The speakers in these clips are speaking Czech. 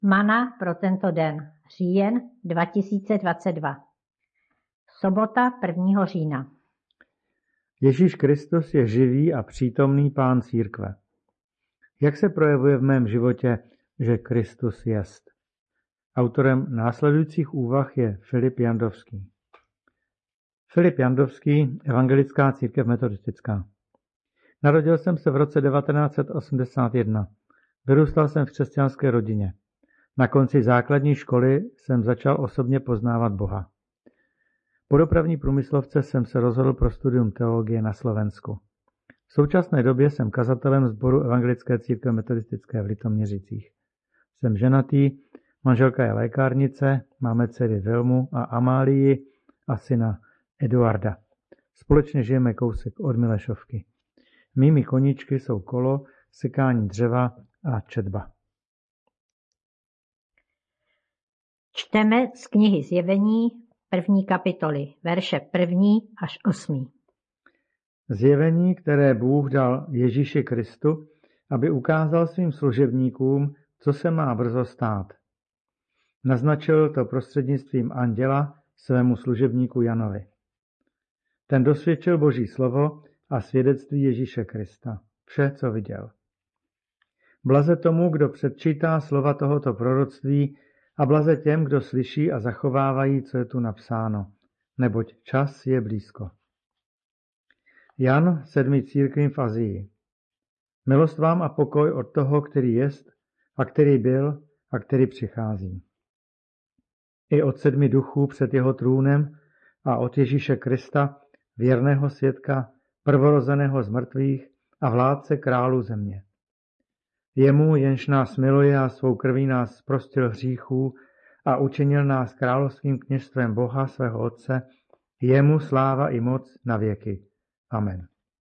Mana pro tento den, říjen 2022. Sobota 1. října. Ježíš Kristus je živý a přítomný Pán církve. Jak se projevuje v mém životě, že Kristus jest? Autorem následujících úvah je Filip Jandovský. Filip Jandovský, Evangelická církev metodistická. Narodil jsem se v roce 1981. Vyrůstal jsem v křesťanské rodině. Na konci základní školy jsem začal osobně poznávat Boha. Po dopravní průmyslovce jsem se rozhodl pro studium teologie na Slovensku. V současné době jsem kazatelem sboru Evangelické církve metodistické v Litoměřicích. Jsem ženatý, manželka je lékárnice, máme dcery Vilmu a Amálii a syna Eduarda. Společně žijeme kousek od Milešovky. Mými koníčky jsou kolo, sekání dřeva a četba. Čteme z knihy Zjevení 1. kapitoly, verše 1. až 8. Zjevení, které Bůh dal Ježíši Kristu, aby ukázal svým služebníkům, co se má brzo stát. Naznačil to prostřednictvím anděla svému služebníku Janovi. Ten dosvědčil Boží slovo a svědectví Ježíše Krista, vše, co viděl. Blaze tomu, kdo předčítá slova tohoto proroctví, a blaze těm, kdo slyší a zachovávají, co je tu napsáno, neboť čas je blízko. Jan, 7. církvím v Asii. Milost vám a pokoj od toho, který jest a který byl a který přichází. I od 7 duchů před jeho trůnem a od Ježíše Krista, věrného svědka, prvorozeného z mrtvých a vládce králu země. Jemu, jenž nás miluje a svou krví nás zprostil hříchů a učinil nás královským kněžstvem Boha svého Otce, jemu sláva i moc na věky. Amen.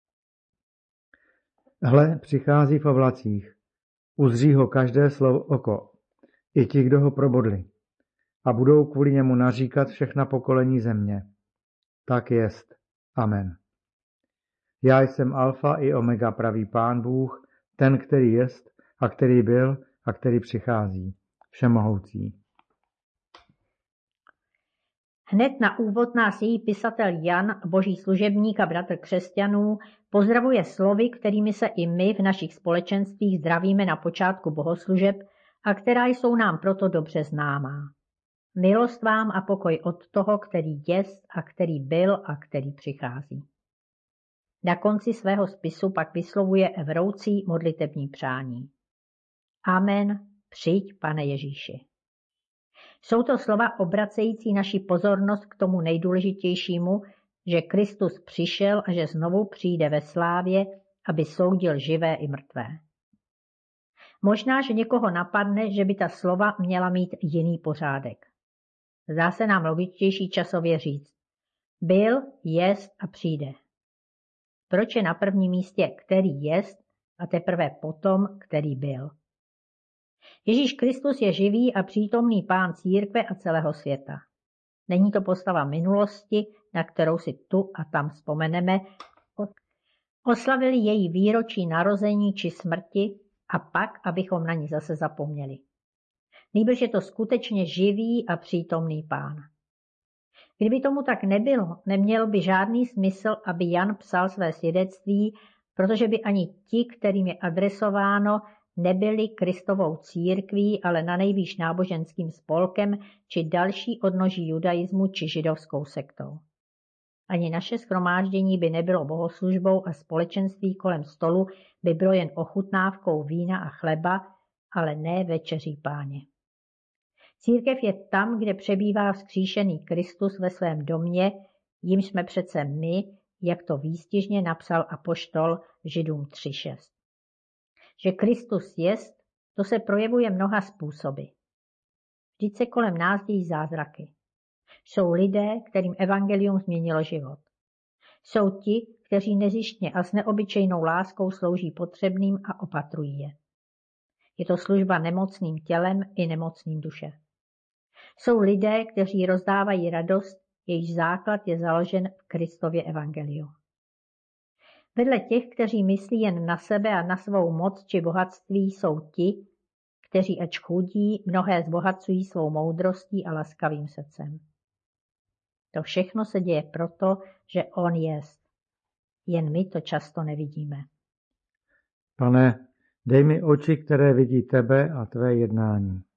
Hle, přichází v oblacích, uzří ho každé slovo oko, i ti, kdo ho probodli, a budou kvůli němu naříkat všechna pokolení země. Tak jest. Amen. Já jsem alfa i omega, pravý Pán Bůh, ten, který jest a který byl a který přichází, všemohoucí. Hned na úvod nás její pisatel Jan, boží služebník a bratr křesťanů, pozdravuje slovy, kterými se i my v našich společenstvích zdravíme na počátku bohoslužeb a která jsou nám proto dobře známá. Milost vám a pokoj od toho, který jest a který byl a který přichází. Na konci svého spisu pak vyslovuje vroucí modlitební přání. Amen, přijď, Pane Ježíši. Jsou to slova obracející naši pozornost k tomu nejdůležitějšímu, že Kristus přišel a že znovu přijde ve slávě, aby soudil živé i mrtvé. Možná, že někoho napadne, že by ta slova měla mít jiný pořádek. Zdá se nám logičtější časově říct. Byl, jest a přijde. Proč je na prvním místě, který jest, a teprve potom, který byl? Ježíš Kristus je živý a přítomný Pán církve a celého světa. Není to postava minulosti, na kterou si tu a tam vzpomeneme, oslavili její výročí narození či smrti a pak, abychom na ní zase zapomněli. Nýbrž je to skutečně živý a přítomný Pán. Kdyby tomu tak nebylo, neměl by žádný smysl, aby Jan psal své svědectví, protože by ani ti, kterým je adresováno, nebyli Kristovou církví, ale nanejvýš náboženským spolkem či další odnoží judaismu či židovskou sektou. Ani naše shromáždění by nebylo bohoslužbou a společenství kolem stolu by bylo jen ochutnávkou vína a chleba, ale ne večeří Páně. Církev je tam, kde přebývá vzkříšený Kristus ve svém domě, jimž jsme přece my, jak to výstižně napsal apoštol Židům 3.6. Že Kristus jest, to se projevuje mnoha způsoby. Vždyť se kolem nás dějí zázraky. Jsou lidé, kterým evangelium změnilo život. Jsou ti, kteří nezištně a s neobyčejnou láskou slouží potřebným a opatrují je. Je to služba nemocným tělem i nemocným duše. Jsou lidé, kteří rozdávají radost, jejíž základ je založen v Kristově evangeliu. Vedle těch, kteří myslí jen na sebe a na svou moc či bohatství, jsou ti, kteří ač chudí, mnohé zbohacují svou moudrostí a laskavým srdcem. To všechno se děje proto, že on jest. Jen my to často nevidíme. Pane, dej mi oči, které vidí tebe a tvé jednání.